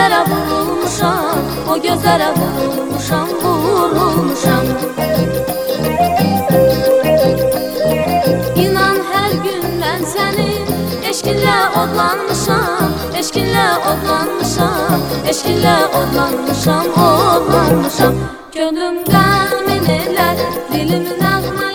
gözlərə vurulmuşam, o gözlərə vurulmuşam, vurulmuşam. İnan hər gün mən sənin eşqinlə odlanmışam, eşqinlə odlanmışam, eşqinlə odlanmışam, odlanmışam. Könlüm qəmin elə, dilim nəğmə